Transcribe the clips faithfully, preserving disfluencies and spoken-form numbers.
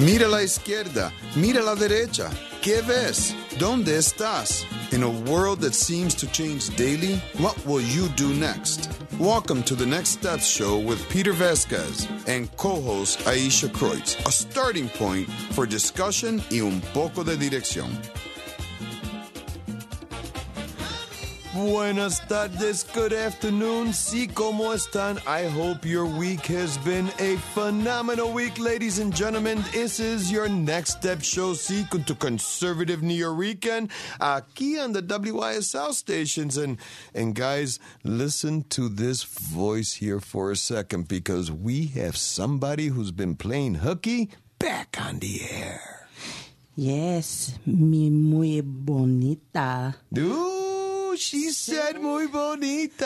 Mira a la izquierda. Mira a la derecha. ¿Qué ves? ¿Dónde estás? In a world that seems to change daily, what will you do next? Welcome to the Next Steps Show with Peter Vasquez and co-host Aisha Kreutz, a starting point for discussion y un poco de dirección. Buenas tardes, good afternoon, sí, ¿cómo están? I hope your week has been a phenomenal week, ladies and gentlemen. This is your Next Step Show, sí, con tu conservative Nuyorican, aquí on the W Y S L stations. And, and guys, listen to this voice here for a second, because we have somebody who's been playing hooky back on the air. Yes, mi muy bonita. Dude. She said muy bonita.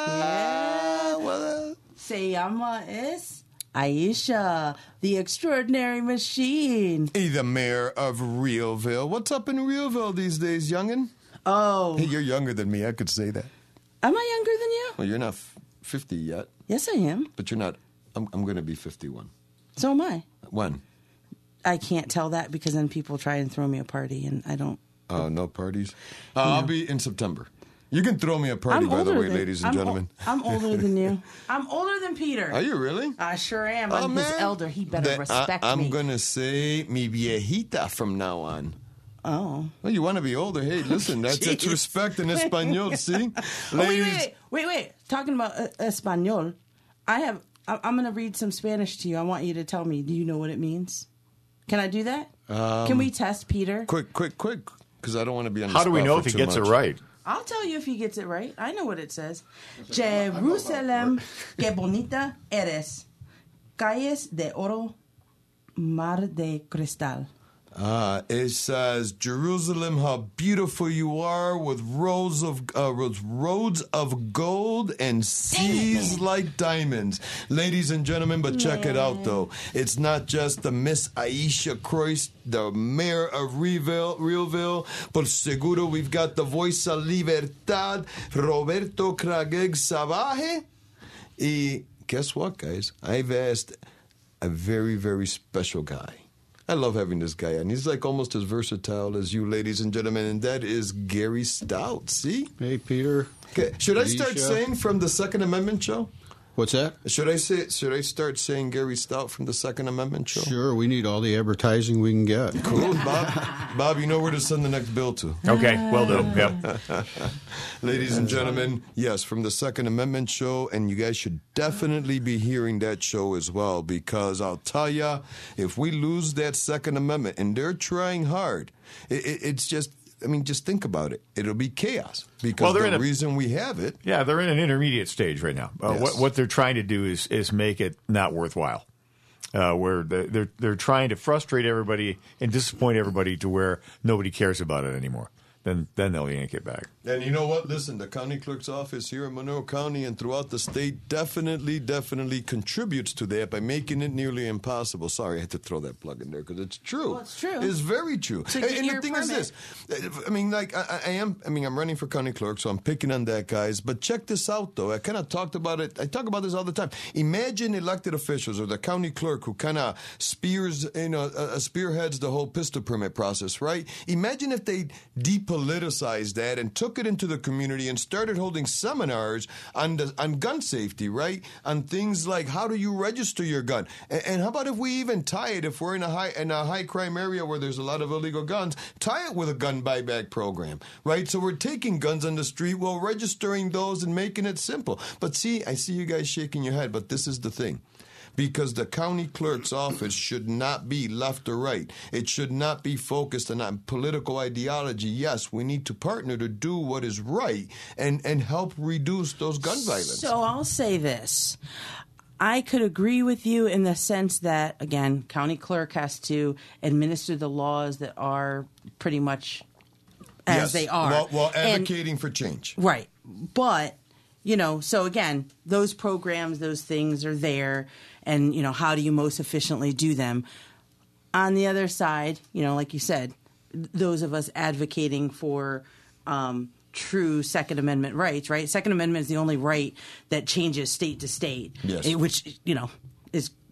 Yeah. Well, Se llama es Aisha, the extraordinary machine. Hey, the mayor of Realville. What's up in Realville these days, youngin'? Oh. Hey, you're younger than me. I could say that. Am I younger than you? Well, you're not fifty yet. Yes, I am. But you're not. I'm, I'm going to be fifty-one. So am I. When? I can't tell that because then people try and throw me a party, and I don't. Oh, uh, no parties? Uh, no. I'll be in September. You can throw me a party, I'm by the way, than, ladies and I'm gentlemen. O- I'm older than you. I'm older than Peter. Are you really? I sure am. Oh, I'm man. his elder. He better that, respect I, I'm me. I'm going to say mi viejita from now on. Oh. Well, you want to be older. Hey, listen, that's, that's respect in Espanol, see? Oh, wait, wait, wait, wait, wait. Talking about uh, Espanol, I have, I, I'm going to read some Spanish to you. I want you to tell me, do you know what it means? Can I do that? Um, Can we test Peter? Quick, quick, quick, because I don't want to be on the How do we know if he gets much. it right? I'll tell you if he gets it right. I know what it says. Jerusalem, que bonita eres. Calles de oro, mar de cristal. Ah, it says, Jerusalem, how beautiful you are, with roads of uh, roads, roads of gold and seas like diamonds. Ladies and gentlemen, but check it out, though. It's not just the Miss Aisha Kreutz, the mayor of Realville, Realville, but seguro we've got the voice of libertad, Roberto Crageg Savaje. Y guess what, guys? I've asked a very, very special guy. I love having this guy on. He's like almost as versatile as you, ladies and gentlemen, and that is Gary Stout. See? Hey, Peter. Okay. Should I start Alicia. saying from the Second Amendment show? What's that? Should I say? Should I start saying Gary Stout from the Second Amendment show? Sure, we need all the advertising we can get. Cool, Bob. Bob, you know where to send the next bill to. Okay, will do. Yep. Ladies and gentlemen, yes, from the Second Amendment show, and you guys should definitely be hearing that show as well, because I'll tell you, if we lose that Second Amendment, and they're trying hard, it, it, it's just, I mean, just think about it. It'll be chaos, because well, the in a, reason we have it. Yeah, they're in an intermediate stage right now. Uh, yes. what, what they're trying to do is is make it not worthwhile. Uh, where they're, they're they're trying to frustrate everybody and disappoint everybody to where nobody cares about it anymore. Then then they'll yank it back. And you know what? Listen, the county clerk's office here in Monroe County and throughout the state definitely, definitely contributes to that by making it nearly impossible. Sorry, I had to throw that plug in there because it's true. Well, it's true. It's very true. To and get and your the thing permit. is this. I mean, like, I, I am, I mean, I'm running for county clerk, so I'm picking on that, guys. But check this out, though. I kind of talked about it. I talk about this all the time. Imagine elected officials or the county clerk who kind of spears, you know, uh, spearheads the whole pistol permit process, right? Imagine if they depoliticized that and took it into the community and started holding seminars on the, on gun safety, right? On things like how do you register your gun, and, and how about if we even tie it, if we're in a high in a high crime area where there's a lot of illegal guns, tie it with a gun buyback program, right? So we're taking guns on the street while registering those and making it simple. But see, I see you guys shaking your head, but this is the thing. Because the county clerk's office should not be left or right. It should not be focused on political ideology. Yes, we need to partner to do what is right and, and help reduce those gun violence. So I'll say this. I could agree with you in the sense that, again, county clerk has to administer the laws that are pretty much as yes, they are. While, while advocating and, for change. Right. But, you know, so again, those programs, those things are there. And, you know, how do you most efficiently do them? On the other side, you know, like you said, those of us advocating for um, true Second Amendment rights, right? Second Amendment is the only right that changes state to state, yes. which, you know, is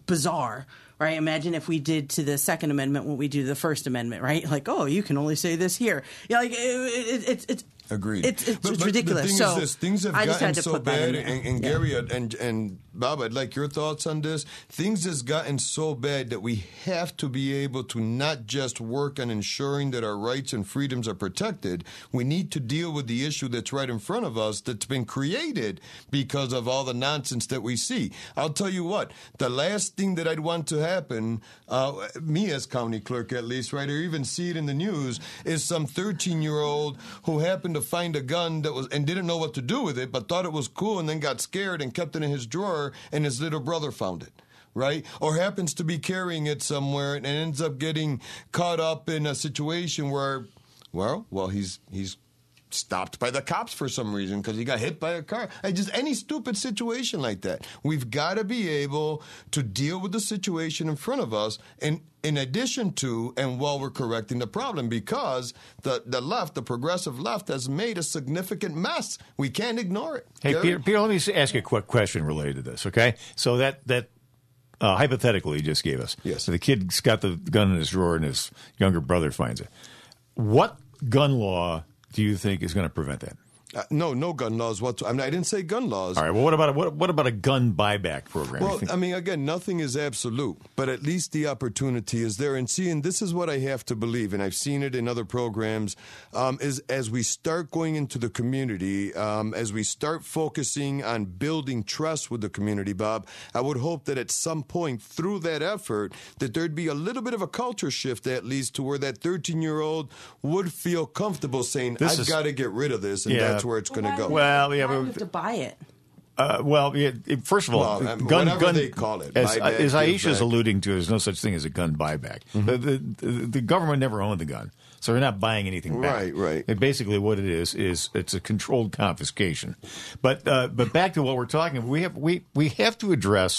bizarre. Right? Imagine if we did to the Second Amendment what we do to the First Amendment, right? Like, oh, you can only say this here. Yeah, like it, it, it, it's Agreed. It's, it's, but, it's but ridiculous. The thing so is this, things have I just gotten had to so put that bad, in there. and, and Yeah. Gary and and Bob, I'd like your thoughts on this. Things has gotten so bad that we have to be able to not just work on ensuring that our rights and freedoms are protected. We need to deal with the issue that's right in front of us that's been created because of all the nonsense that we see. I'll tell you what, the last thing that I'd want to happen, uh, me as county clerk at least, right, or even see it in the news, is some thirteen-year-old who happened to find a gun that was and didn't know what to do with it, but thought it was cool and then got scared and kept it in his drawer, and his little brother found it. Right? Or happens to be carrying it somewhere and ends up getting caught up in a situation where, well, well, he's he's stopped by the cops for some reason because he got hit by a car. I just any stupid situation like that. We've got to be able to deal with the situation in front of us, and in addition to and while we're correcting the problem, because the the left, the progressive left, has made a significant mess. We can't ignore it. Hey, Gary? Peter, Peter, let me ask you a quick question related to this, okay? So that that uh, hypothetical you just gave us. Yes. So the kid's got the gun in his drawer and his younger brother finds it. What gun law do you think is going to prevent that? Uh, no, no gun laws whatsoever. I mean, I didn't say gun laws. All right. Well, what about a, what, what about a gun buyback program? You Well, think- I mean, again, nothing is absolute, but at least the opportunity is there. And seeing this is what I have to believe, and I've seen it in other programs, um, is as we start going into the community, um, as we start focusing on building trust with the community, Bob, I would hope that at some point through that effort, that there'd be a little bit of a culture shift, at least, to where that thirteen-year-old would feel comfortable saying, This I've is- got to get rid of this, and Yeah. that's where it's going to go. Well, yeah, Why do we but- have to buy it? Uh, well, yeah, it- first of all, Well, um, gun, whatever gun, they call it, as, buyback, as give Aisha's back. alluding to, there's no such thing as a gun buyback. Mm-hmm. The, the, the, the government never owned the gun, so they're not buying anything back. Right, right. And basically, what it is is it's a controlled confiscation. But uh, but back to what we're talking about, we have we we have to address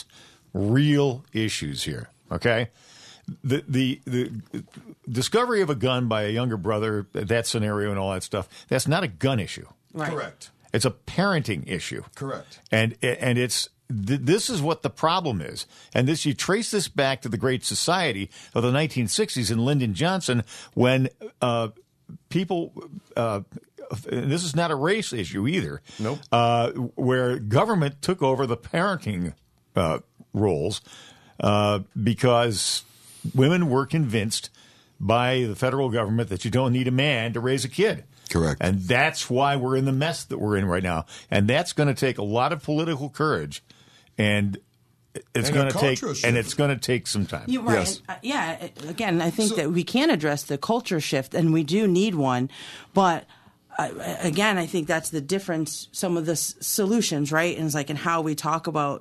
real issues here. Okay. The, the the discovery of a gun by a younger brother, that scenario and all that stuff, that's not a gun issue. Right. Correct. It's a parenting issue. Correct. And and it's th- this is what the problem is. And this you trace this back to the Great Society of the nineteen sixties in Lyndon Johnson, when uh, people. Uh, and this is not a race issue either. Nope. Uh, where government took over the parenting uh, roles uh, because women were convinced by the federal government that you don't need a man to raise a kid. Correct. And that's why we're in the mess that we're in right now. And that's going to take a lot of political courage, and it's And going a to take cultural shift. and it's going to take some time. You're right. Yes. And, uh, yeah. Again, I think So- that we can address the culture shift, and we do need one. But uh, again, I think that's the difference. Some of the s- solutions, right, and it's like in how we talk about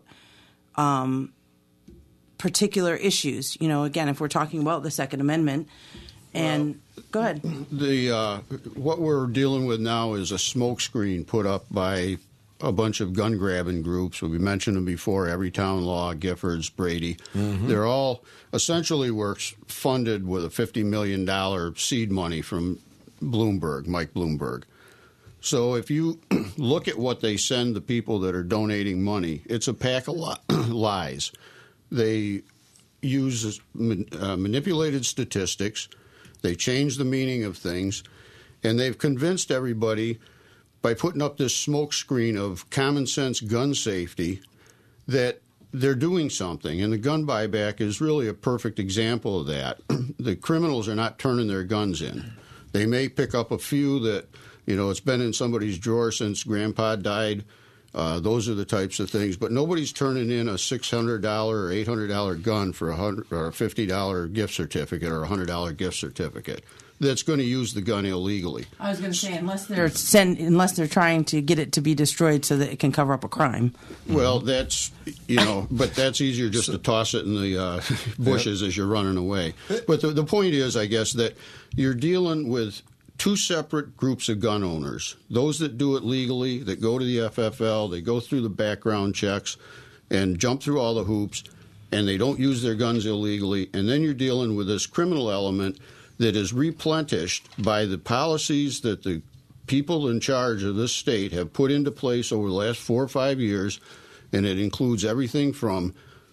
um, particular issues. You know, again, if we're talking about the Second Amendment, and go ahead. The uh, what we're dealing with now is a smokescreen put up by a bunch of gun grabbing groups. We mentioned them before: Everytown Law, Giffords, Brady. They're all essentially works funded with a fifty million dollar seed money from Bloomberg, Mike Bloomberg. So if you look at what they send the people that are donating money, it's a pack of li- lies. They use uh, manipulated statistics. They change the meaning of things, and they've convinced everybody by putting up this smokescreen of common sense gun safety that they're doing something. And the gun buyback is really a perfect example of that. The criminals are not turning their guns in. They may pick up a few that, you know, it's been in somebody's drawer since Grandpa died. Uh, those are the types of things. But nobody's turning in a six hundred dollars or eight hundred dollars gun for a, hundred, or a fifty dollars gift certificate or a one hundred dollars gift certificate that's going to use the gun illegally. I was going to say, unless they're send, unless they're trying to get it to be destroyed so that it can cover up a crime. Well, that's, you know, but that's easier just to toss it in the uh, bushes as you're running away. But the, the point is, I guess, that you're dealing with two separate groups of gun owners. Those that do it legally, that go to the F F L, they go through the background checks and jump through all the hoops, and they don't use their guns illegally. And then you're dealing with this criminal element that is replenished by the policies that the people in charge of this state have put into place over the last four or five years, and it includes everything from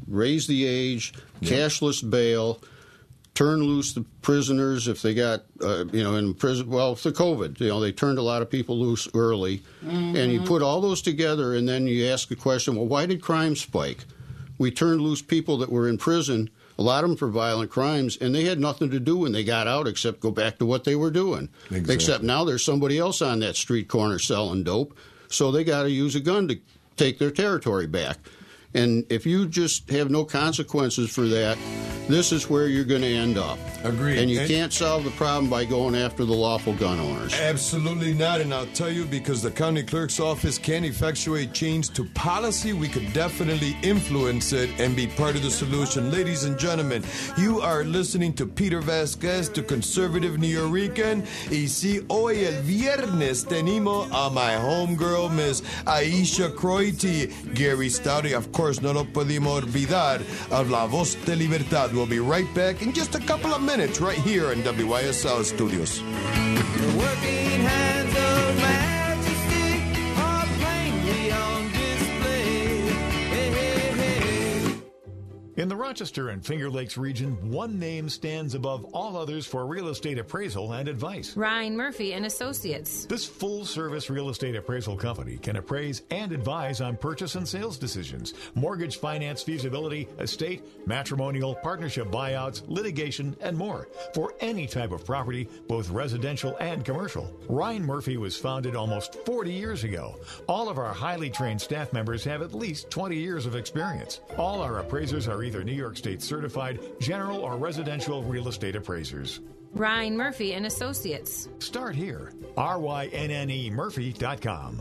raise the age, cashless bail, turn loose the prisoners if they got, uh, you know, in prison. Well, for COVID, you know, they turned a lot of people loose early. Mm-hmm. And you put all those together, and then you ask the question, well, why did crime spike? We turned loose people that were in prison, a lot of them for violent crimes, and they had nothing to do when they got out except go back to what they were doing. Exactly. Except now there's somebody else on that street corner selling dope, so they got to use a gun to take their territory back. And if you just have no consequences for that, this is where you're going to end up. Agreed. And you and can't solve the problem by going after the lawful gun owners. Absolutely not. And I'll tell you, because the county clerk's office can effectuate change to policy, we could definitely influence it and be part of the solution. Ladies and gentlemen, you are listening to Peter Vasquez, to Conservative New Yorican. Y si hoy el viernes tenemos a my homegirl, Miss Aisha Croity, Gary Stouty, of course. No lo podemos olvidar of La Voz de Libertad. We'll be right back in just a couple of minutes right here in W Y S L Studios. The working hands of majesty are plainly on display. Hey, hey, hey. In the Rochester and Finger Lakes region, one name stands above all others for real estate appraisal and advice. Ryan Murphy and Associates. This full-service real estate appraisal company can appraise and advise on purchase and sales decisions, mortgage finance feasibility, estate, matrimonial, partnership buyouts, litigation, and more for any type of property, both residential and commercial. Ryan Murphy was founded almost forty years ago. All of our highly trained staff members have at least twenty years of experience. All our appraisers are either New York State certified general or residential real estate appraisers. Ryan Murphy and Associates. Start here. R Y N N E Murphy dot com.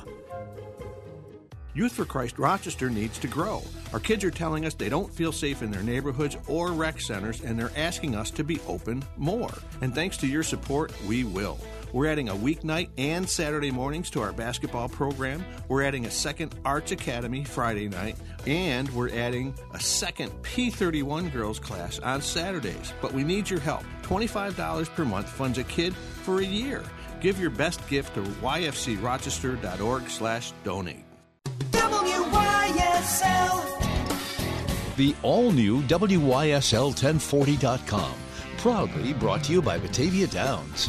Youth for Christ Rochester needs to grow. Our kids are telling us they don't feel safe in their neighborhoods or rec centers, and they're asking us to be open more. And thanks to your support, we will. We're adding a weeknight and Saturday mornings to our basketball program. We're adding a second Arts Academy Friday night. And we're adding a second P thirty-one girls class on Saturdays. But we need your help. twenty-five dollars per month funds a kid for a year. Give your best gift to y f c rochester dot org slash donate. W Y S L. The all-new W Y S L ten forty dot com. Proudly brought to you by Batavia Downs.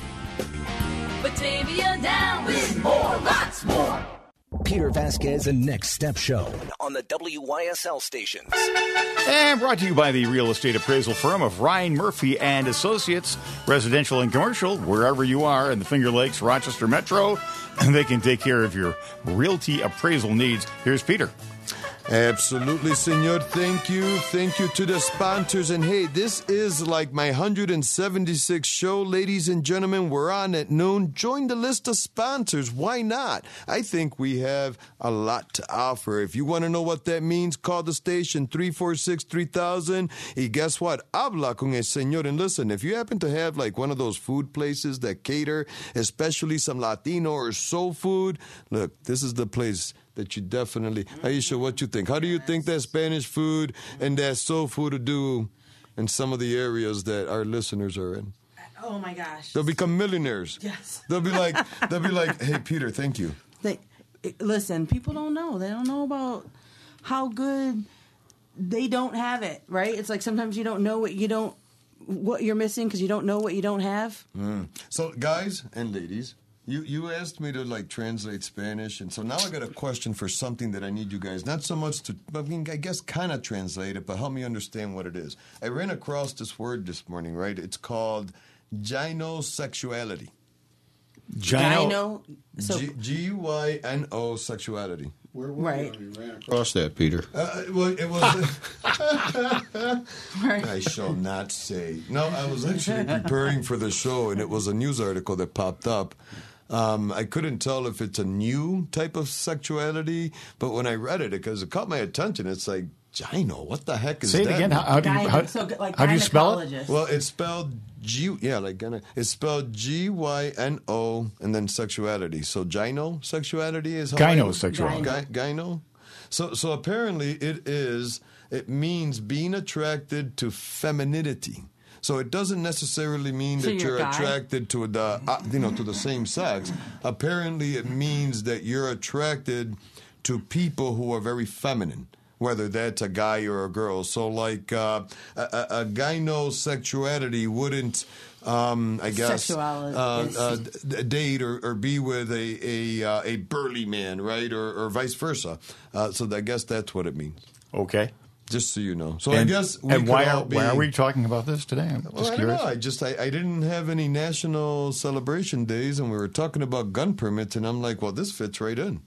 Batavia Downs with more, lots more. Peter Vasquez and Next Step Show on the W Y S L stations. And brought to you by the real estate appraisal firm of Ryan Murphy and Associates, residential and commercial, wherever you are in the Finger Lakes, Rochester Metro, and they can take care of your realty appraisal needs. Here's Peter. Absolutely, senor. Thank you. Thank you to the sponsors. And hey, this is like my one hundred seventy-sixth show. Ladies and gentlemen, we're on at noon. Join the list of sponsors. Why not? I think we have a lot to offer. If you want to know what that means, call the station three four six, three thousand. Y guess what? Habla con el señor. And listen, if you happen to have like one of those food places that cater, especially some Latino or soul food, look, this is the place that you definitely... Aisha, what you think? How do you think that Spanish food and that soul food will do in some of the areas that our listeners are in? Oh, my gosh. They'll become millionaires. Yes. They'll be like, they'll be like, hey, Peter, thank you. They, listen, people don't know. They don't know about how good they don't have it, right? It's like sometimes you don't know what you don't, what you're missing because you don't know what you don't have. Mm. So, guys and ladies... You you asked me to, like, translate Spanish, and so now I got a question for something that I need you guys, not so much to, I mean, I guess kind of translate it, but help me understand what it is. I ran across this word this morning, right? It's called gynosexuality. Gyno? So, G- G Y N O sexuality. Where were right. you when you ran across that, Peter? Uh, well, it was... I shall not say. No, I was actually preparing for the show, and it was a news article that popped up. Um, I couldn't tell if it's a new type of sexuality, but when I read it, because it caught my attention, it's like, gyno, what the heck is Say it that? again. How, how do you, how, so, like how do you spell it? Well, it's spelled G, yeah, like gyno. It's spelled G Y N O and then sexuality. So gyno sexuality is how Gynosexuality. Gy- gyno. So, so apparently it is. It means being attracted to femininity. So it doesn't necessarily mean So that you're you're a guy? attracted to the, uh, you know, to the same sex. Apparently, it means that you're attracted to people who are very feminine. whether that's a guy or a girl. So, like, uh, a, a, a gynosexuality wouldn't, um, I guess, Sexuality, uh, yes. uh, d- date or, or be with a a, uh, a burly man, right, or, or vice versa. Uh, so, I guess that's what it means. Okay. Just so you know. So, and, I guess we and could why all are be, why are we talking about this today? I'm Well, just I don't curious. know. I just I, I didn't have any national celebration days, and we were talking about gun permits, and I'm like, well, this fits right in.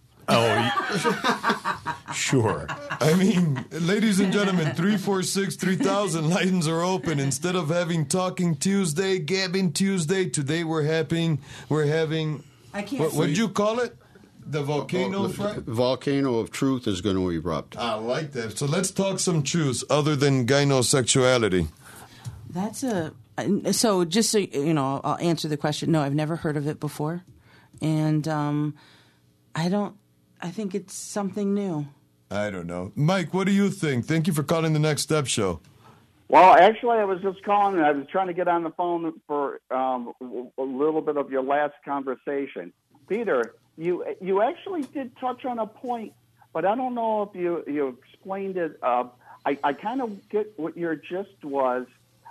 Oh, sure. I mean, ladies and gentlemen, three four six, three thousand lines are open. Instead of having Talking Tuesday, Gabbing Tuesday, today we're having, we're having, I can't what see. would you call it? The volcano Oh, the front? volcano of truth is going to erupt. I like that. So let's talk some truths other than gynosexuality. That's a so just so you know, I'll answer the question. No, I've never heard of it before, and um, I don't. I think it's something new. I don't know. Mike, what do you think? Thank you for calling the Next Step Show. Well, actually, I was just calling. I was trying to get on the phone for um, a little bit of your last conversation. Peter, you you actually did touch on a point, but I don't know if you, you explained it. Uh, I, I kind of get what your gist was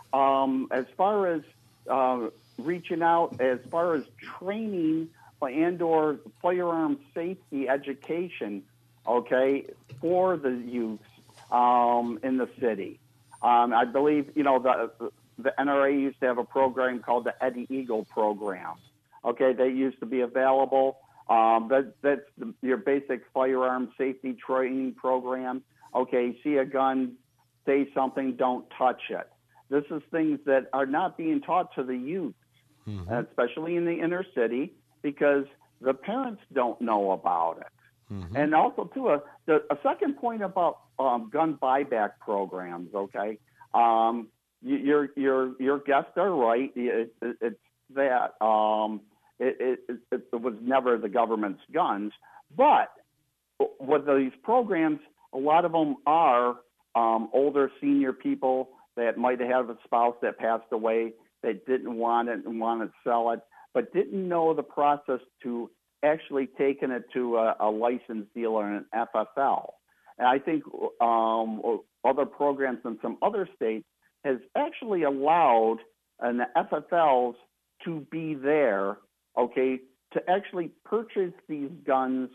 um, as far as uh, reaching out, as far as training and or firearm safety education, okay, for the youth um, in the city. Um, I believe, you know, the the N R A used to have a program called the Eddie Eagle program. Okay, they used to be available. Um, that, that's the, your basic firearm safety training program. Okay, see a gun, say something, don't touch it. This is things that are not being taught to the youth, mm-hmm. especially in the inner city, because the parents don't know about it. Mm-hmm. And also, too, a, the, a second point about um, gun buyback programs, okay? Um, you, your your your guests are right. It, it, it's that um, it, it, it, it was never the government's guns. But with these programs, a lot of them are um, older senior people that might have a spouse that passed away that didn't want it and want to sell it, but didn't know the process to actually taking it to a, a licensed dealer and an F F L. And I think um, other programs in some other states has actually allowed an F F Ls to be there, okay, to actually purchase these guns,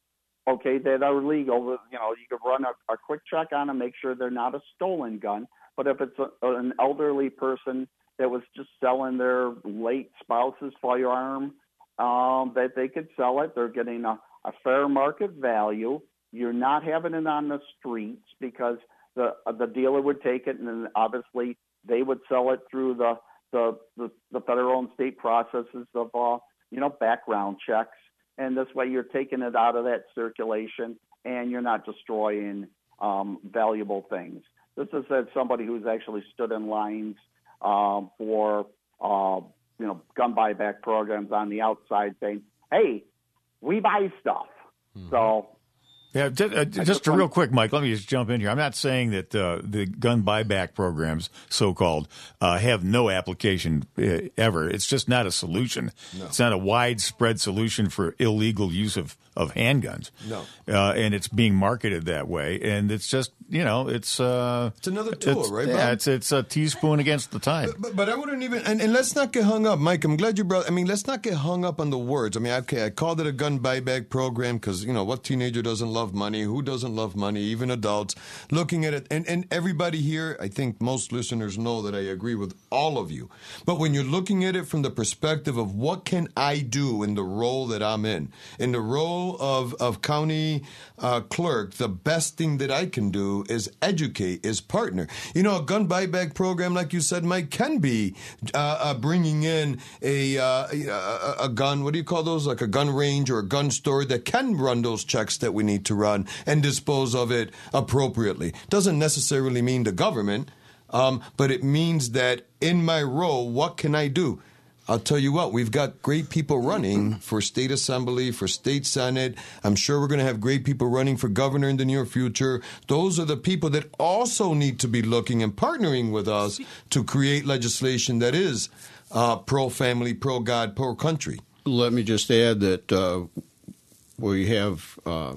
okay, that are legal. You know, you could run a, a quick check on them, make sure they're not a stolen gun. But if it's a, an elderly person that was just selling their late spouse's firearm, um, that they could sell it. They're getting a, a fair market value. You're not having it on the streets because the uh, the dealer would take it, and then obviously they would sell it through the the, the, the federal and state processes of uh, you know background checks. And this way, you're taking it out of that circulation, and you're not destroying um, valuable things. This is as somebody who's actually stood in lines um, for uh, you know gun buyback programs on the outside, saying, "Hey, we buy stuff." Mm-hmm. So. Yeah, just, uh, just a real quick, Mike, let me just jump in here. I'm not saying that uh, the gun buyback programs, so-called, uh, have no application uh, ever. It's just not a solution. No. It's not a widespread solution for illegal use of, of handguns. No. Uh, and it's being marketed that way. And it's just, you know, it's... Uh, it's another tool, it's, right, Yeah, Bob? it's, it's a teaspoon against the tide. But, but, but I wouldn't even... And, and let's not get hung up, Mike. I'm glad you brought... I mean, let's not get hung up on the words. I mean, okay, I called it a gun buyback program because, you know, what teenager doesn't love money? Who doesn't love money? Even adults looking at it. And, and everybody here, I think most listeners know that I agree with all of you. But when you're looking at it from the perspective of what can I do in the role that I'm in, in the role of, of county uh, clerk, the best thing that I can do is educate, is partner. You know, a gun buyback program, like you said, Mike, can be uh, uh, bringing in a, uh, a, a gun, what do you call those, like a gun range or a gun store that can run those checks that we need to run and dispose of it appropriately. Doesn't necessarily mean the government, um, but it means that in my role, what can I do? I'll tell you what, we've got great people running for state assembly, for state senate. I'm sure we're going to have great people running for governor in the near future. Those are the people that also need to be looking and partnering with us to create legislation that is uh, pro-family, pro-God, pro-country. Let me just add that uh, we have... Um,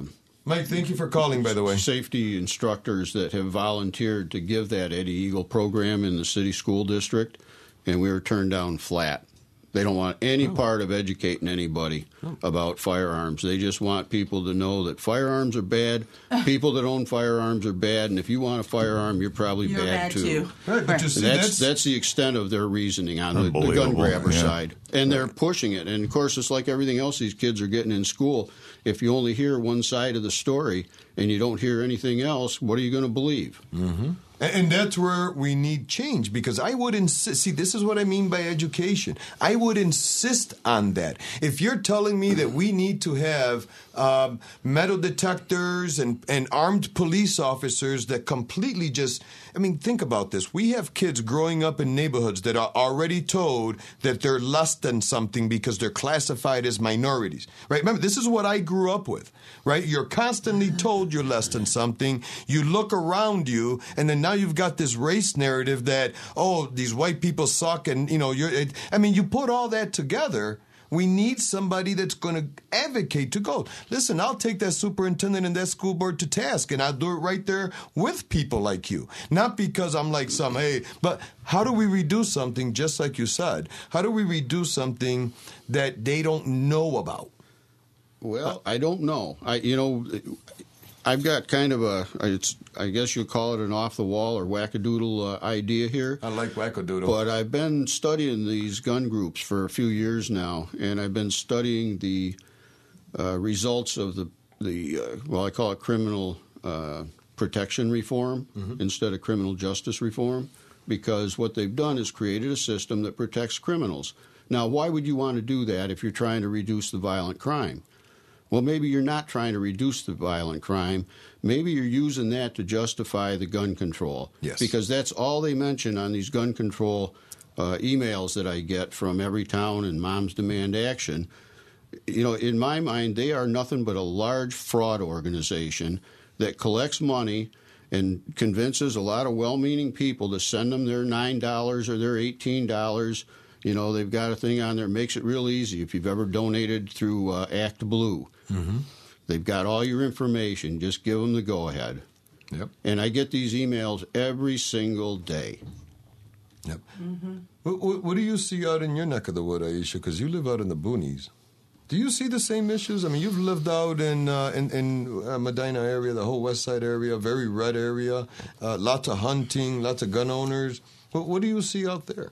Mike, thank you for calling, by the way. Safety instructors that have volunteered to give that Eddie Eagle program in the city school district, and we were turned down flat. They don't want any Oh. part of educating anybody about firearms. They just want people to know that firearms are bad. People that own firearms are bad, and if you want a firearm, you're probably You're bad, bad too. Right, but you see, that's, that's- that's the extent of their reasoning on the, the gun Unbelievable, grabber yeah. side. And they're pushing it. And, of course, it's like everything else these kids are getting in school. If you only hear one side of the story and you don't hear anything else, what are you going to believe? Mm-hmm. And, and that's where we need change, because I would insist. See, this is what I mean by education. I would insist on that. If you're telling me that we need to have um, metal detectors and, and armed police officers that completely just, I mean, think about this. We have kids growing up in neighborhoods that are already told that they're less than something because they're classified as minorities, right? Remember, this is what I grew up with, right? You're constantly told you're less than something. You look around you, and then now you've got this race narrative that, oh, these white people suck, and, you know, you're, it, I mean, you put all that together. We need somebody that's going to advocate to go, listen, I'll take that superintendent and that school board to task, and I'll do it right there with people like you. Not because I'm like some, hey, but how do we reduce something, just like you said? How do we reduce something that they don't know about? Well, I don't know. I, you know, I've got kind of a, it's, I guess you'll call it an off-the-wall or wackadoodle uh, idea here. I like wackadoodle. But I've been studying these gun groups for a few years now, and I've been studying the uh, results of the, the uh, well, I call it criminal uh, protection reform Mhm. instead of criminal justice reform, because what they've done is created a system that protects criminals. Now, why would you want to do that if you're trying to reduce the violent crime? Well, maybe you're not trying to reduce the violent crime. Maybe you're using that to justify the gun control. Yes. Because that's all they mention on these gun control uh, emails that I get from Everytown and Moms Demand Action. You know, in my mind, they are nothing but a large fraud organization that collects money and convinces a lot of well-meaning people to send them their nine dollars or their eighteen dollars. You know, they've got a thing on there, makes it real easy if you've ever donated through uh, Act Blue. Mm-hmm. They've got all your information. Just give them the go-ahead. Yep. And I get these emails every single day. Yep. Mm-hmm. What, what, what do you see out in your neck of the wood, Aisha? Because you live out in the boonies. Do you see the same issues? I mean, you've lived out in uh, in, in uh, Medina area, the whole West Side area, very red area, uh, lots of hunting, lots of gun owners. What, what do you see out there?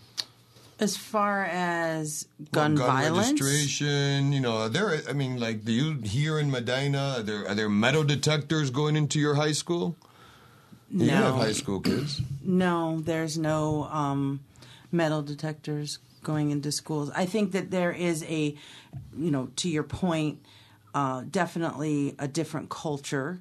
As far as gun, Well, gun violence, registration, you know, are there, I mean, like, do you here in Medina, are there, are there metal detectors going into your high school? You No. have high school kids. no, there's no um, metal detectors going into schools. I think that there is a, you know, to your point, uh, definitely a different culture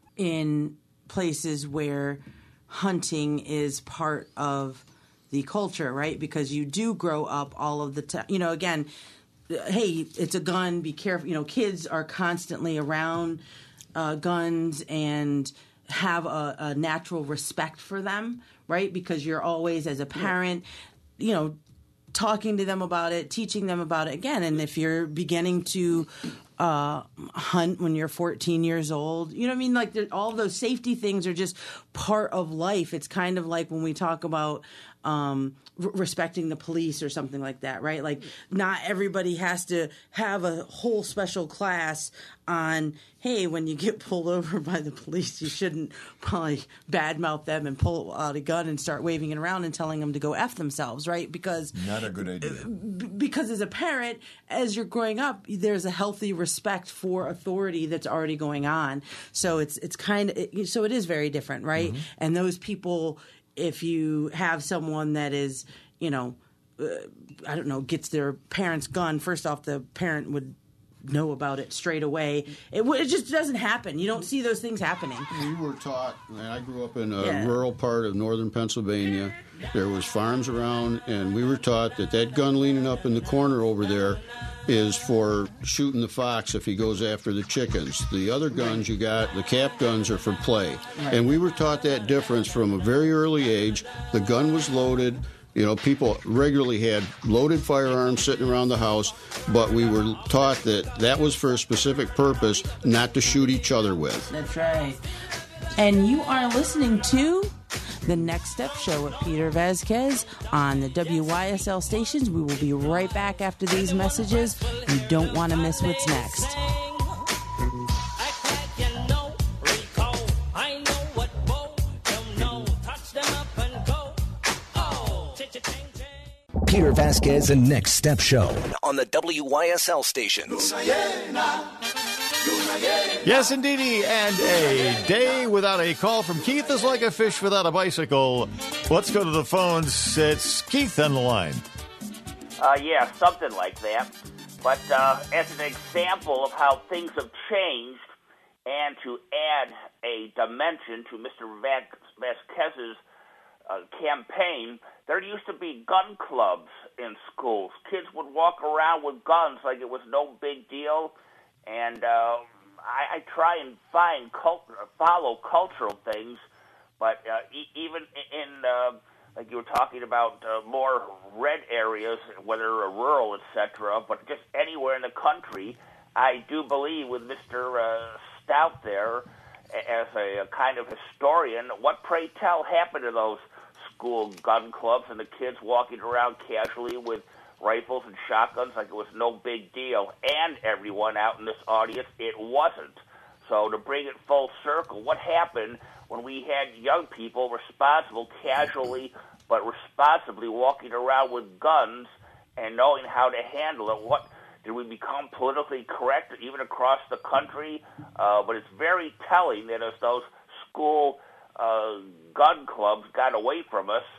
in places where hunting is part of the culture, right? Because you do grow up all of the time. You know, again, hey, it's a gun, be careful. You know, kids are constantly around uh, guns and have a, a natural respect for them, right? Because you're always, as a parent, you know, talking to them about it, teaching them about it again. And if you're beginning to uh, hunt when you're fourteen years old, you know what I mean? Like there- all of those safety things are just part of life. It's kind of like when we talk about um, r- respecting the police or something like that, right? Like not everybody has to have a whole special class on, hey, when you get pulled over by the police, you shouldn't probably badmouth them and pull out a gun and start waving it around and telling them to go F themselves, right? Because Not a good idea. b- because as a parent, as you're growing up, there's a healthy respect for authority that's already going on. So it's it's kind of it, so it is very different, right? Mm-hmm. And those people, if you have someone that is, you know, uh, I don't know, gets their parent's gun, first off, the parent would know about it straight away. It, w- it just doesn't happen. You don't see those things happening. We were taught, and I grew up in a Yeah. rural part of northern Pennsylvania. There was farms around, and we were taught that that gun leaning up in the corner over there is for shooting the fox if he goes after the chickens. The other guns you got, the cap guns, are for play. Right. And we were taught that difference from a very early age. The gun was loaded. You know, people regularly had loaded firearms sitting around the house, but we were taught that that was for a specific purpose, not to shoot each other with. That's right. And you are listening to The Next Step Show with Peter Vasquez on the W Y S L stations. We will be right back after these messages. You don't want to miss what's next. Peter Vasquez and Next Step Show on the W Y S L stations. Yes, indeedy, and a day without a call from Keith is like a fish without a bicycle. Let's go to the phones. It's Keith on the line. Uh, yeah, something like that. But uh, as an example of how things have changed, and to add a dimension to Mister Vasquez's uh, campaign, there used to be gun clubs in schools. Kids would walk around with guns like it was no big deal. And uh, I, I try and find cult- follow cultural things, but uh, e- even in, uh, like you were talking about, uh, more red areas, whether rural, et cetera, but just anywhere in the country, I do believe with Mister Uh, Stout there, as a, a kind of historian, what, pray tell, happened to those school gun clubs and the kids walking around casually with rifles and shotguns like it was no big deal? And everyone out in this audience, it wasn't. So to bring it full circle, what happened when we had young people responsible, casually but responsibly walking around with guns and knowing how to handle it? What did we become politically correct even across the country? Uh, but it's very telling that as those school uh, gun clubs got away from us,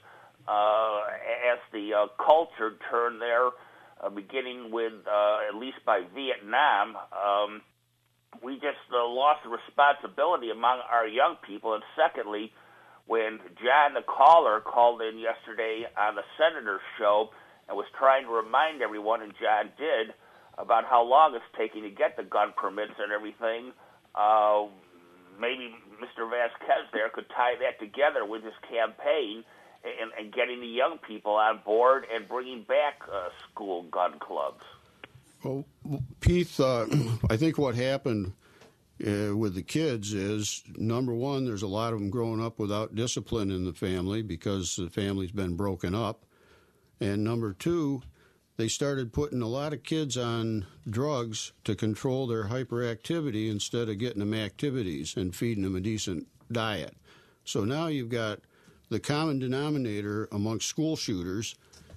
Uh, as the uh, culture turned there, uh, beginning with, uh, at least by Vietnam, um, we just uh, lost the responsibility among our young people. And secondly, when John the caller called in yesterday on the Senator's show and was trying to remind everyone, and John did, about how long it's taking to get the gun permits and everything, uh, maybe Mister Vasquez there could tie that together with his campaign And, and getting the young people on board and bringing back uh, school gun clubs. Well, Pete, uh, I think what happened uh, with the kids is, number one, there's a lot of them growing up without discipline in the family because the family's been broken up. And number two, they started putting a lot of kids on drugs to control their hyperactivity instead of getting them activities and feeding them a decent diet. So now you've got the common denominator amongst school shooters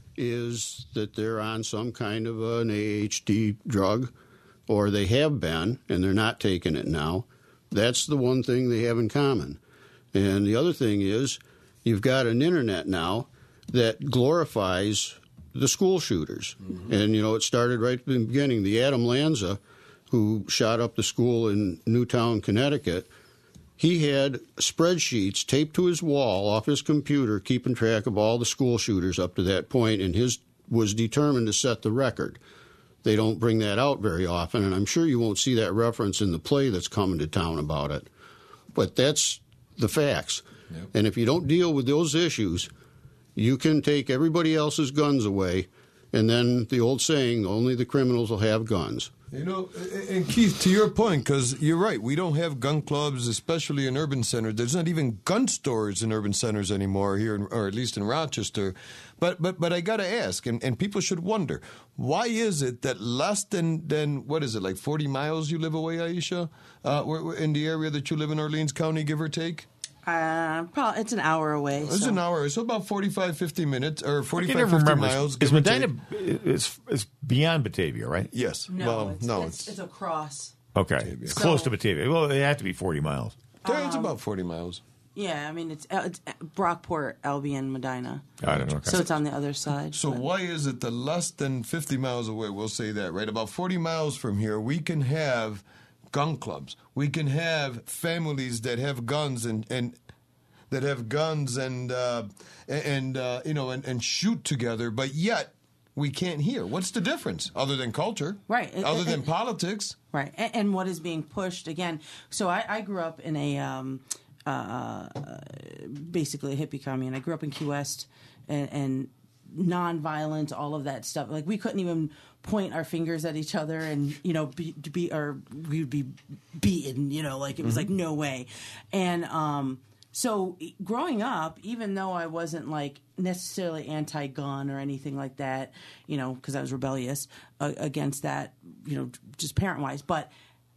is that they're on some kind of an A H D drug, or they have been, and they're not taking it now. That's the one thing they have in common. And the other thing is, you've got an internet now that glorifies the school shooters. Mm-hmm. And, you know, it started right at the beginning. The Adam Lanza, who shot up the school in Newtown, Connecticut, he had spreadsheets taped to his wall off his computer, keeping track of all the school shooters up to that point, and his was determined to set the record. They don't bring that out very often, and I'm sure you won't see that reference in the play that's coming to town about it. But that's the facts. Yep. And if you don't deal with those issues, you can take everybody else's guns away, and then the old saying, only the criminals will have guns. You know, and Keith, to your point, because you're right, we don't have gun clubs, especially in urban centers. There's not even gun stores in urban centers anymore here, in, or at least in Rochester. But but but I got to ask, and, and people should wonder, why is it that less than, than, what is it, like forty miles you live away, Aisha, uh, in the area that you live in Orleans County, give or take? Uh, probably it's an hour away. It's so. an hour, so about forty-five, fifty minutes, or forty-five, fifty remember, miles. Is Medina, it's, it's beyond Batavia, right? Yes. No, well, it's, no, it's, it's across. Okay, it's so, close to Batavia. Well, it had to be forty miles. Um, it's about forty miles. Yeah, I mean, it's, it's Brockport, Albion, Medina. I don't know. Okay. So it's on the other side. So but. why is it that less than fifty miles away, we'll say that, right? About forty miles from here, we can have gun clubs. We can have families that have guns and, and that have guns and uh, and uh, you know and, and shoot together, but yet we can't hear. What's the difference other than culture, right? Other and, than politics, right? And, and what is being pushed again? So I, I grew up in a um, uh, basically a hippie commune. I grew up in Key West, and, and nonviolence, all of that stuff. Like we couldn't even point our fingers at each other and, you know, be, to be, or we'd be beaten, you know, like it was Mhm. like, no way. And, um, so growing up, even though I wasn't like necessarily anti-gun or anything like that, you know, because I was rebellious uh, against that, you know, just parent-wise, but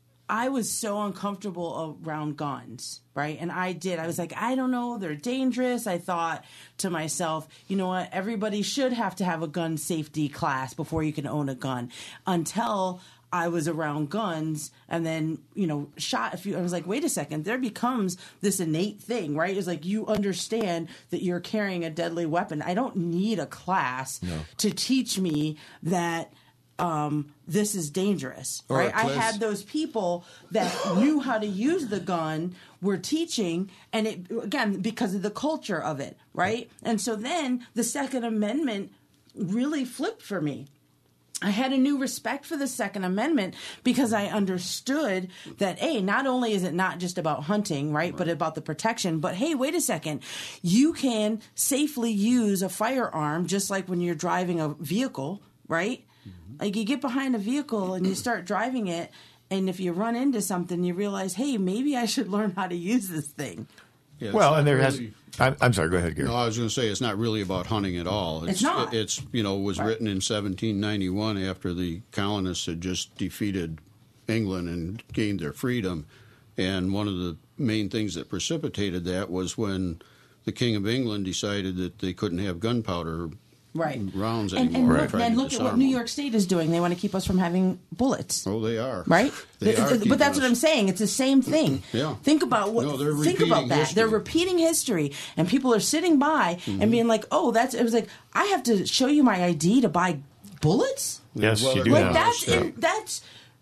I was so uncomfortable around guns, right? And I did. I was like, I don't know, they're dangerous. I thought to myself, you know what, everybody should have to have a gun safety class before you can own a gun. Until I was around guns and then, you know, shot a few. I was like, wait a second, there becomes this innate thing, right? It's like you understand that you're carrying a deadly weapon. I don't need a class No. to teach me that um, this is dangerous, Or a right? I class- had those people that knew how to use the gun were teaching, and it again because of the culture of it, right? And so then the Second Amendment really flipped for me. I had a new respect for the Second Amendment because I understood that, A, not only is it not just about hunting, right, but about the protection, but hey, wait a second, you can safely use a firearm just like when you're driving a vehicle, right? Like you get behind a vehicle and you start driving it, and if you run into something, you realize, hey, maybe I should learn how to use this thing. Yeah, it's well, not and there really- has. I'm, I'm sorry. Go ahead, Gary. No, I was going to say it's not really about hunting at all. It's not. It's you know was Right. written in seventeen ninety-one after the colonists had just defeated England and gained their freedom, and one of the main things that precipitated that was when the King of England decided that they couldn't have gunpowder Right. rounds And, anymore. and They look, tried and to look at what disarm New them. York State is doing. They want to keep us from having bullets. Oh, they are. Right? They Th- are th- keeping but that's us- what I'm saying. It's the same thing. Yeah. Think about what. No, they're think repeating about that. history. They're repeating history, and people are sitting by Mhm. and being like, "Oh, that's." It was like I have to show you my I D to buy bullets. Yes, Well, you they're do. Like have. that's Yeah. in, that's.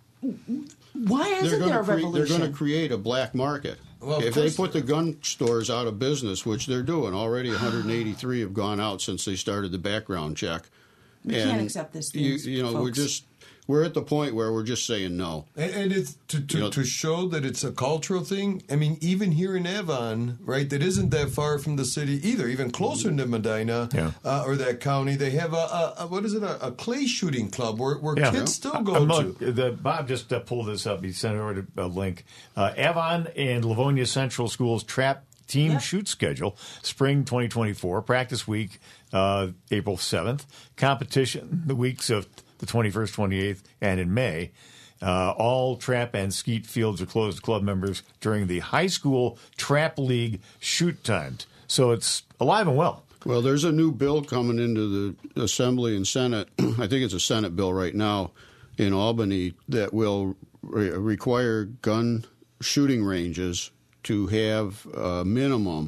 Why They're isn't gonna there a cre- They're revolution? going to create a black market. Well, of if they course put the gun stores out of business, which they're doing, already one hundred eighty-three have gone out since they started the background check. We can't accept this, You, things, you know, we're folks. just we're at the point where we're just saying no. And, and it's to, to, You know- to show that it's a cultural thing. I mean, even here in Avon, right, that isn't that far from the city either, even closer to Medina Yeah. uh, or that county, they have a, a, a what is it, a, a clay shooting club where, where Yeah. kids still Uh, go I'm to. look, the, Bob just uh, pulled this up. He sent over a link. Uh, Avon and Livonia Central Schools trap team Yep. shoot schedule, spring twenty twenty-four, practice week, uh, April seventh, competition the weeks of the twenty-first, twenty-eighth, and in May. Uh, all trap and skeet fields are closed to club members during the high school trap league shoot times. So it's alive and well. Well, there's a new bill coming into the Assembly and Senate. I think it's a Senate bill right now in Albany that will re- require gun shooting ranges to have a minimum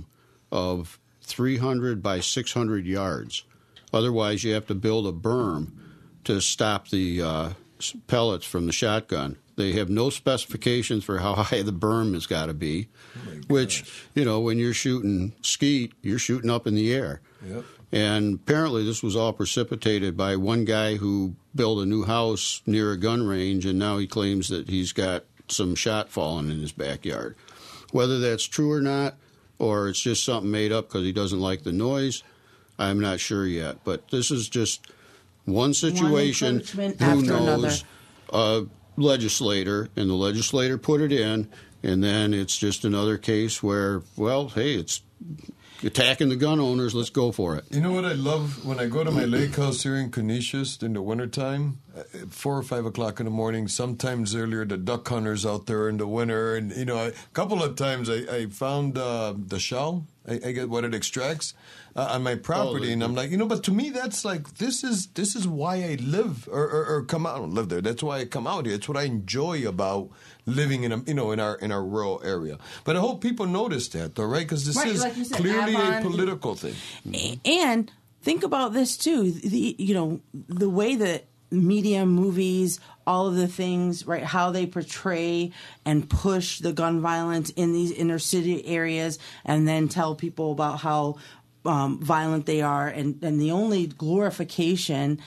of three hundred by six hundred yards. Otherwise, you have to build a berm to stop the uh, s- pellets from the shotgun. They have no specifications for how high the berm has got to be, which, you know, when you're shooting skeet, you're shooting up in the air. Yep. And apparently this was all precipitated by one guy who built a new house near a gun range, and now he claims that he's got some shot falling in his backyard. Whether that's true or not, or it's just something made up because he doesn't like the noise, I'm not sure yet. But this is just one situation encroachment who after knows a legislator, and the legislator put it in, and then it's just another case where, well, hey, it's attacking the gun owners, let's go for it. You know what I love? When I go to my lake house here in Canisius in the wintertime, at four or five o'clock in the morning, sometimes earlier, the duck hunters out there in the winter. And, you know, a couple of times I, I found uh, the shell. I, I get what it extracts uh, on my property. Oh, and I'm like, you know, but to me, that's like, this is this is why I live or, or, or come out. I don't live there. That's why I come out here. It's what I enjoy about living in a, you know, in our in our rural area. But I hope people notice that, though, right? Because this Right, is like you said, clearly a Avon- political thing. A- And think about this too. The you know the way that media, movies, all of the things, right? How they portray and push the gun violence in these inner city areas, and then tell people about how um, violent they are, and and the only glorification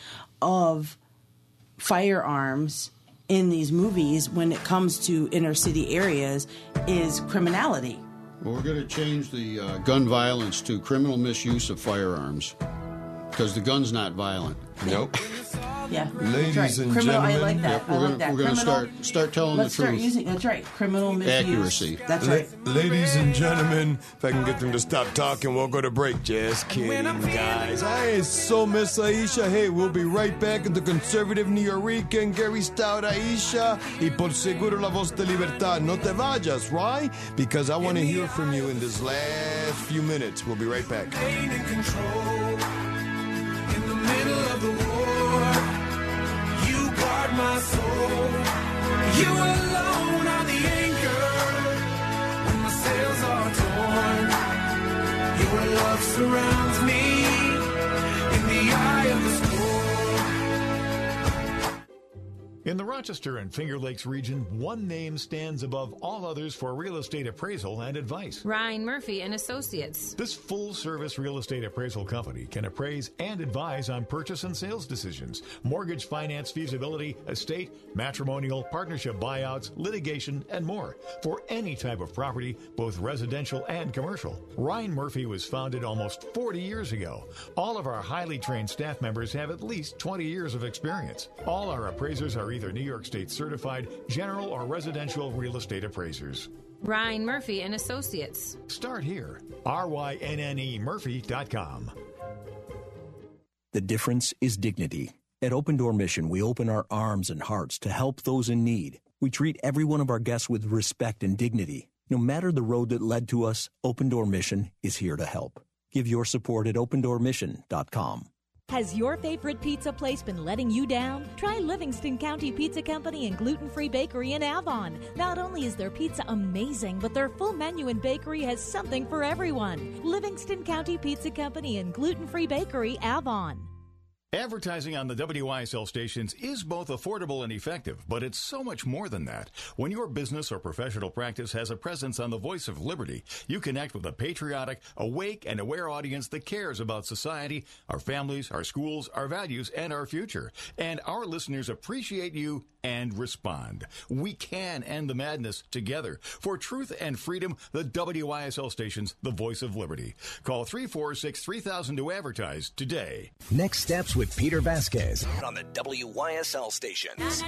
of firearms in these movies when it comes to inner city areas is criminality. Well, we're going to change the uh, gun violence to criminal misuse of firearms. because the gun's not violent. Nope. Yeah, Ladies that's right. and criminal. gentlemen, I like that. Yep, I we're like gonna, that. we're gonna criminal, start start telling Let's the start truth. using. That's right. Criminal misuse. Accuracy. That's La- right. Ladies and gentlemen, if I can get them to stop talking, we'll go to break. Just kidding, guys. I so miss Aisha. Hey, we'll be right back in the conservative Nuyorican Gary Stout Aisha. Y por seguro la voz de libertad. No te vayas, right? Because I want to hear from you in this last few minutes. We'll be right back. Pain and control in the middle of the war. You guard my soul. You alone are the anchor when my sails are torn. Your love surrounds me in the eye of the storm. In the Rochester and Finger Lakes region, one name stands above all others for real estate appraisal and advice. Ryan Murphy and Associates. This full-service real estate appraisal company can appraise and advise on purchase and sales decisions, mortgage finance feasibility, estate, matrimonial, partnership buyouts, litigation, and more for any type of property, both residential and commercial. Ryan Murphy was founded almost forty years ago. All of our highly trained staff members have at least twenty years of experience. All our appraisers are either New York State certified general or residential real estate appraisers. Ryan Murphy and Associates. Start here. R Y N N E Murphy dot com. The difference is dignity. At Open Door Mission, we open our arms and hearts to help those in need. We treat every one of our guests with respect and dignity. No matter the road that led to us, Open Door Mission is here to help. Give your support at open door mission dot com. Has your favorite pizza place been letting you down? Try Livingston County Pizza Company and Gluten-Free Bakery in Avon. Not only is their pizza amazing, but their full menu and bakery has something for everyone. Livingston County Pizza Company and Gluten-Free Bakery, Avon. Advertising on the W Y S L stations is both affordable and effective, but it's so much more than that. When your business or professional practice has a presence on the Voice of Liberty, you connect with a patriotic, awake, and aware audience that cares about society, our families, our schools, our values, and our future. And our listeners appreciate you and respond. We can end the madness together. For truth and freedom, the W Y S L stations, the Voice of Liberty. Call three four six, three thousand to advertise today. Next Steps with Peter Vasquez on the W Y S L stations.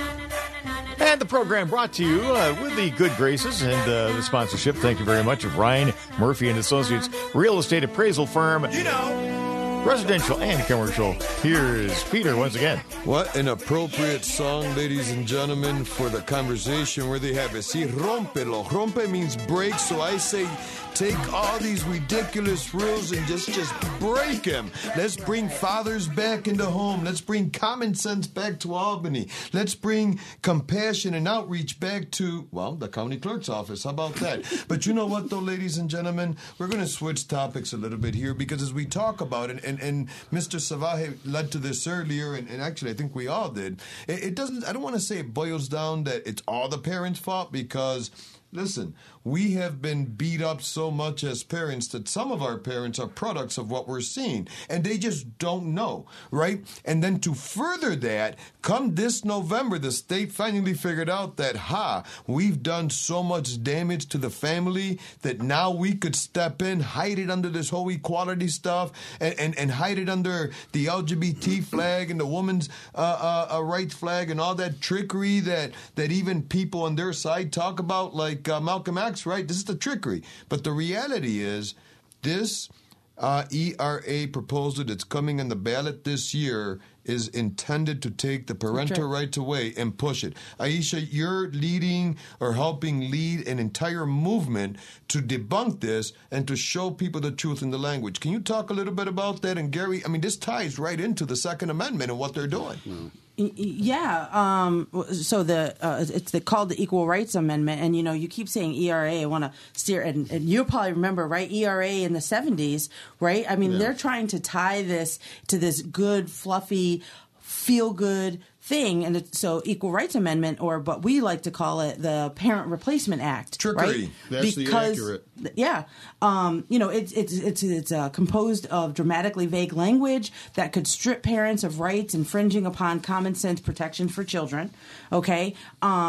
And the program brought to you uh, with the good graces and uh, the sponsorship, thank you very much, of Ryan Murphy and Associates real estate appraisal firm. You know, residential and commercial. Here's Peter once again. What an appropriate song, ladies and gentlemen, for the conversation where they have it. See, rompelo. Rompe means break, so I say take all these ridiculous rules and just, just break them. Let's bring fathers back into home. Let's bring common sense back to Albany. Let's bring compassion and outreach back to, well, the county clerk's office. How about that? But you know what, though, ladies and gentlemen? We're going to switch topics a little bit here because as we talk about it, and, and Mister Savaje led to this earlier, and, and actually I think we all did, it, it doesn't, I don't want to say it boils down that it's all the parents' fault because, listen, we have been beat up so much as parents that some of our parents are products of what we're seeing, and they just don't know, right? And then to further that, come this November, the state finally figured out that, ha, we've done so much damage to the family that now we could step in, hide it under this whole equality stuff, and, and, and hide it under the L G B T flag and the woman's uh, uh, uh, rights flag and all that trickery that, that even people on their side talk about, like uh, Malcolm X. Right? This is the trickery. But the reality is this uh, E R A proposal that's coming on the ballot this year is intended to take the parental right. rights away and push it. Aisha, you're leading or helping lead an entire movement to debunk this and to show people the truth in the language. Can you talk a little bit about that? And Gary, I mean, this ties right into the Second Amendment and what they're doing. Mm. Yeah. Um, so the uh, it's the, called the Equal Rights Amendment, and you know you keep saying E R A. I want to steer, and, and you'll probably remember, right? E R A in the seventies, right? I mean, yeah. They're trying to tie this to this good, fluffy, feel good thing, and it's, so Equal Rights Amendment, or what we like to call it, the Parent Replacement Act. Trickery. Right? That's because, the accurate. Yeah. Um, you know, it's it's it's it's uh, composed of dramatically vague language that could strip parents of rights, infringing upon common sense protection for children. Okay. Um,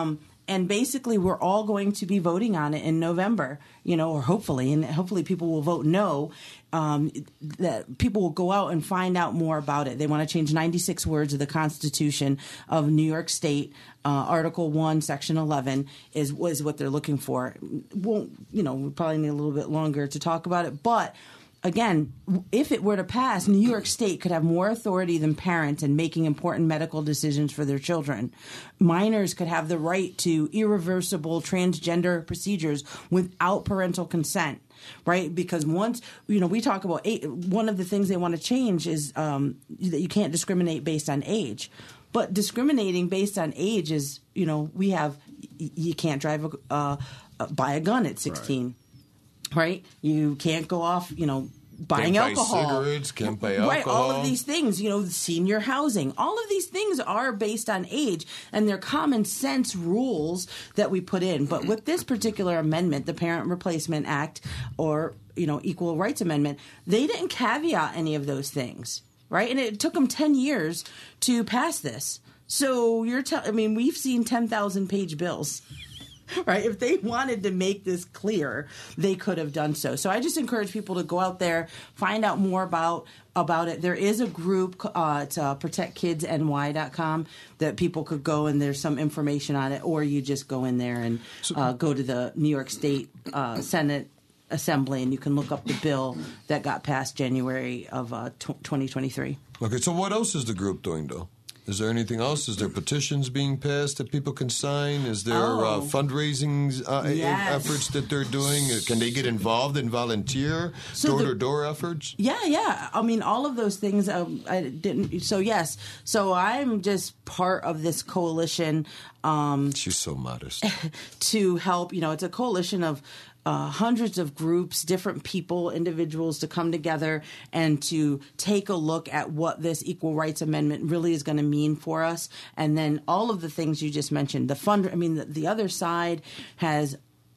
and basically we're all going to be voting on it in November, you know, or hopefully, and hopefully people will vote no. Um, that people will go out and find out more about it. They want to change ninety-six words of the Constitution of New York State. Uh, Article one, Section eleven is was what they're looking for. Won't you know? We probably need a little bit longer to talk about it, but. Again, if it were to pass, New York State could have more authority than parents in making important medical decisions for their children. Minors could have the right to irreversible transgender procedures without parental consent, right? Because once, you know, we talk about age, one of the things they want to change is um, that you can't discriminate based on age. But discriminating based on age is, you know, we have, you can't drive, a, uh, buy a gun at sixteen. Right. Right? You can't go off, you know, buying can't alcohol. Buy cigarettes, can't buy alcohol. Right, all of these things, you know, senior housing. All of these things are based on age, and they're common sense rules that we put in. But with this particular amendment, the Parent Replacement Act, or, you know, Equal Rights Amendment, they didn't caveat any of those things, right? And it took them ten years to pass this. So you're telling, I mean, we've seen ten thousand page bills. Right. If they wanted to make this clear, they could have done so. So I just encourage people to go out there, find out more about about it. There is a group, uh, it's uh, protect kids N Y dot com, that people could go, and there's some information on it, or you just go in there and uh, go to the New York State uh, Senate Assembly, and you can look up the bill that got passed January of uh, twenty twenty-three. Okay, so what else is the group doing, though? Is there anything else? Is there petitions being passed that people can sign? Is there oh. uh, fundraising uh, yes. efforts that they're doing? Can they get involved and volunteer? So door-to-door efforts? Yeah, yeah. I mean, all of those things. Um, I didn't. So yes. So I'm just part of this coalition. Um, She's so modest. To help, you know, it's a coalition of. Uh, hundreds of groups, different people, individuals to come together and to take a look at what this Equal Rights Amendment really is going to mean for us. And then all of the things you just mentioned, the fund, I mean, the, the other side has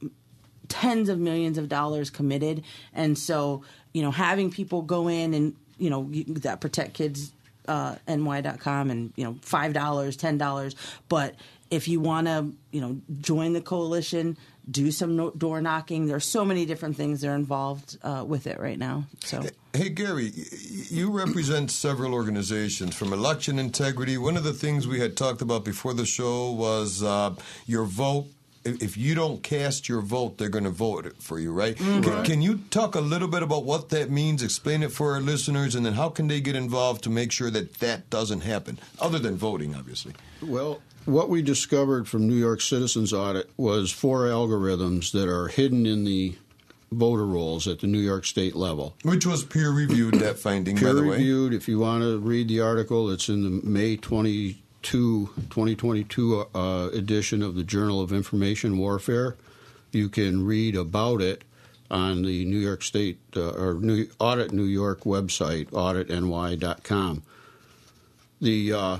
tens of millions of dollars committed. And so, you know, having people go in and, you know, you, that Protect Kids uh, N Y dot com and, you know, five dollars, ten dollars. But if you want to, you know, join the coalition, do some no- door knocking. There's so many different things that are involved uh, with it right now. So, hey Gary, you represent several organizations from Election Integrity. One of the things we had talked about before the show was uh, your vote. If you don't cast your vote, they're going to vote for you, right? Mm-hmm. Can, can you talk a little bit about what that means? Explain it for our listeners, and then how can they get involved to make sure that that doesn't happen, other than voting, obviously? Well, what we discovered from New York Citizens Audit was four algorithms that are hidden in the voter rolls at the New York State level. Which was peer-reviewed, that finding, by the way. Peer-reviewed. If you want to read the article, it's in the May twenty-second, twenty twenty-two uh, edition of the Journal of Information Warfare. You can read about it on the New York State uh, or New, Audit New York website, audit N Y dot com. The uh,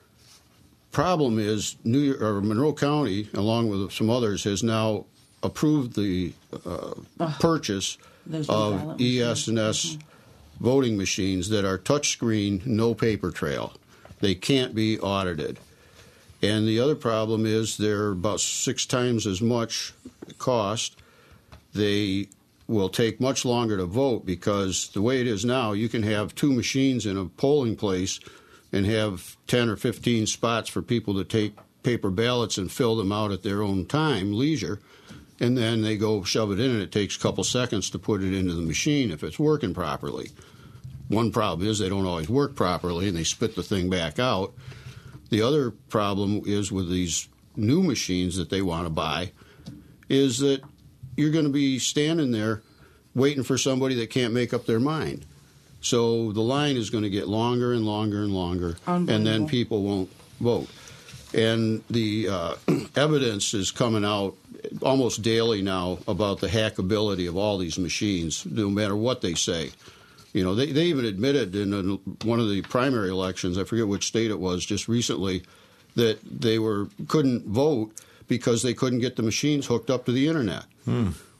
problem is New York, or Monroe County, along with some others, has now approved the uh, oh, purchase of E S and S mm-hmm. voting machines that are touchscreen, no paper trail. They can't be audited. And the other problem is they're about six times as much cost. They will take much longer to vote because the way it is now, you can have two machines in a polling place and have ten or fifteen spots for people to take paper ballots and fill them out at their own time, leisure, and then they go shove it in, and it takes a couple seconds to put it into the machine if it's working properly. One problem is they don't always work properly, and they spit the thing back out. The other problem is with these new machines that they want to buy is that you're going to be standing there waiting for somebody that can't make up their mind. So the line is going to get longer and longer and longer, and then people won't vote. And the uh, evidence is coming out almost daily now about the hackability of all these machines, no matter what they say. You know, they, they even admitted in a, one of the primary elections, I forget which state it was, just recently, that they were couldn't vote because they couldn't get the machines hooked up to the internet. Hmm.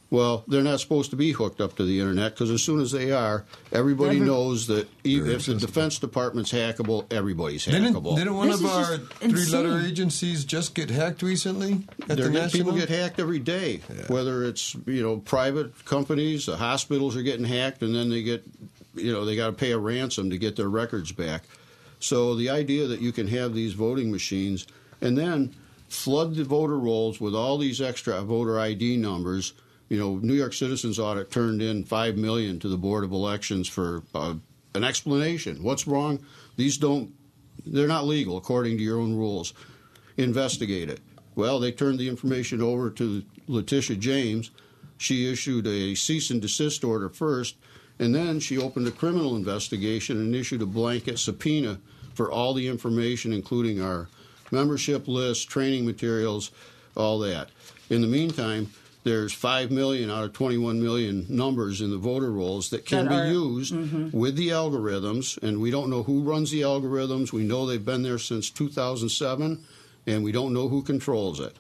Well, they're not supposed to be hooked up to the internet because as soon as they are, everybody Every- knows that even if the Defense Department's hackable, everybody's Didn't, hackable. didn't one This of is our just three-letter insane. agencies just get hacked recently at They're the getting- National? people get hacked every day, whether it's you know private companies, the hospitals are getting hacked, and then they get you know they got to pay a ransom to get their records back. So the idea that you can have these voting machines and then flood the voter rolls with all these extra voter I D numbers. You know, New York Citizens Audit turned in five million to the Board of Elections for uh, an explanation. What's wrong? These don't. They're not legal according to your own rules. Investigate it. Well, they turned the information over to Letitia James. She issued a cease and desist order first, and then she opened a criminal investigation and issued a blanket subpoena for all the information, including our membership list, training materials, all that. In the meantime, there's five million out of twenty-one million numbers in the voter rolls that can That be are- used with the algorithms, and we don't know who runs the algorithms. We know they've been there since two thousand seven, and we don't know who controls it.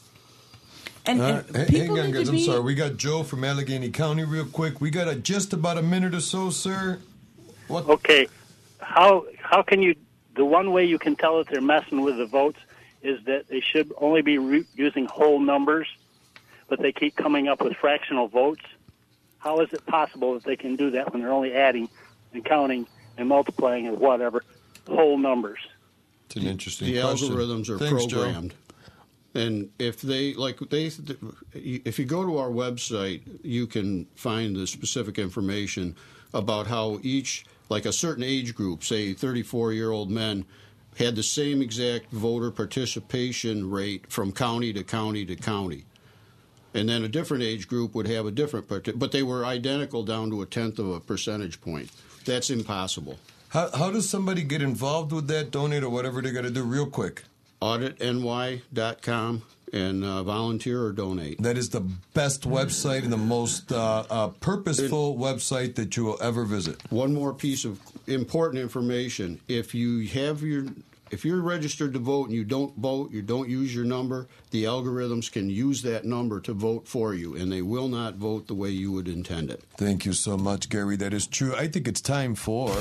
And, All and right. people Hang on, need guys. to I'm be, sorry. We got Joe from Allegheny County real quick. We got a, just about a minute or so, sir. What? Okay, how how can you? The one way you can tell that they're messing with the votes is that they should only be re- using whole numbers, but they keep coming up with fractional votes. How is it possible that they can do that when they're only adding and counting and multiplying and whatever whole numbers? It's an interesting The question. algorithms are Thanks, Joe. programmed. And if they like they, if you go to our website, you can find the specific information about how each, like a certain age group, say thirty-four-year-old men, had the same exact voter participation rate from county to county to county. And then a different age group would have a different, parti- but they were identical down to a tenth of a percentage point. That's impossible. How, how does somebody get involved with that, donate, or whatever they got to do real quick? audit N Y dot com and uh, volunteer or donate. That is the best website and the most uh, uh, purposeful website that you will ever visit. One more piece of important information: if you have your, if you're registered to vote and you don't vote, you don't use your number, the algorithms can use that number to vote for you, and they will not vote the way you would intend it. Thank you so much, Gary. That is true. I think it's time for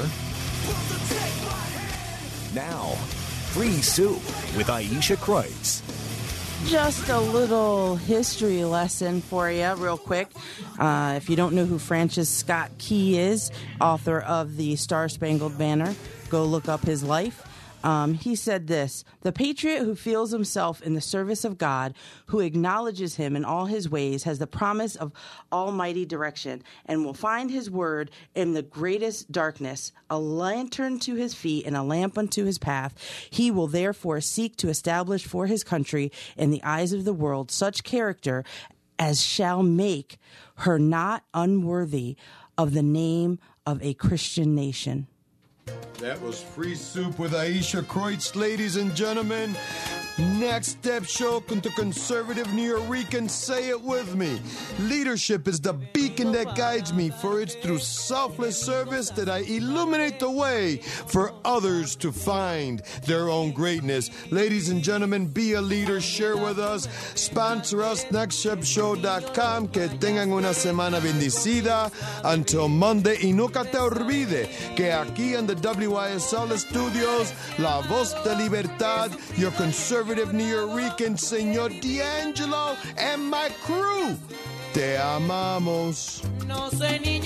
Now, Free Soup with Aisha Kreutz. Just a little history lesson for you, real quick. Uh, if you don't know who Francis Scott Key is, author of the Star Spangled Banner, go look up his life. Um, he said this: the patriot who feels himself in the service of God, who acknowledges him in all his ways, has the promise of almighty direction, and will find his word in the greatest darkness, a lantern to his feet and a lamp unto his path. He will therefore seek to establish for his country in the eyes of the world such character as shall make her not unworthy of the name of a Christian nation. That was Free Soup with Aisha Kreutz, ladies and gentlemen. Next Step Show to conservative New Yorkers, say it with me. Leadership is the beacon that guides me, for it's through selfless service that I illuminate the way for others to find their own greatness. Ladies and gentlemen, be a leader, share with us, sponsor us, next step show dot com. Que tengan una semana bendecida. Until Monday, y nunca te olvide que aquí en the W I S L Studios, La Voz de Libertad, your conservative New Yorker, Señor D'Angelo, and my crew. Te amamos. No sé, niña.